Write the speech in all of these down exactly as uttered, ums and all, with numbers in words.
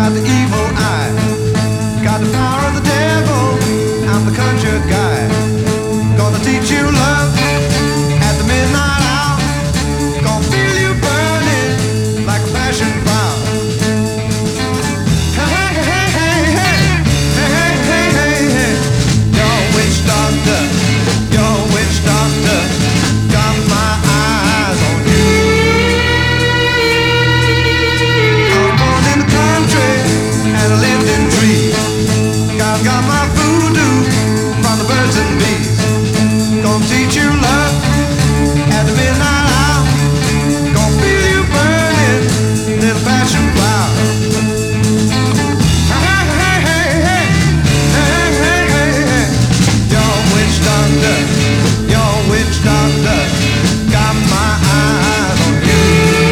got the evil eye, got the power of the devil. I'm the conjure guy, gonna teach you love at the midnight hour. Gonna feel you burning like a passion flower. Hey, hey, hey, hey, hey, hey, hey, hey. You're a witch doctor, you're a witch doctor. Got my eyes on you. I was born in the country and I lived in trees. Got, got my voodoo from the birds and bees. Gonna teach you love at the midnight hour. Gonna feel you burning, little passion flower. Hey, hey, hey, hey, hey, hey, hey, hey. You're a witch doctor, you're a witch doctor. Got my eyes on you.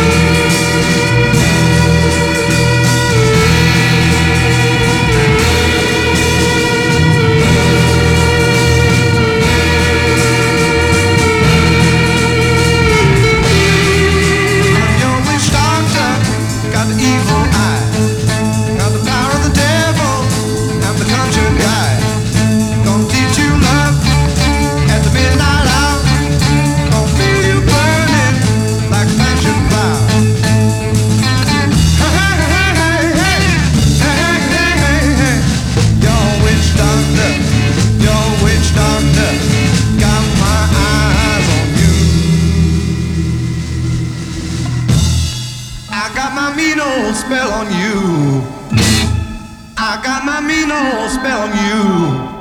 I'm your witch doctor, got the evil eye, got the power of the devil. I'm the conjure guy, gonna teach you love at the midnight hour. Gonna feel you burning like a passion flower. Hey, hey, hey, hey, hey, hey, hey, hey. You're a witch doctor, you're a witch doctor. Got my eyes on you. I got my mean old spell on you. I got my mean old spell on you.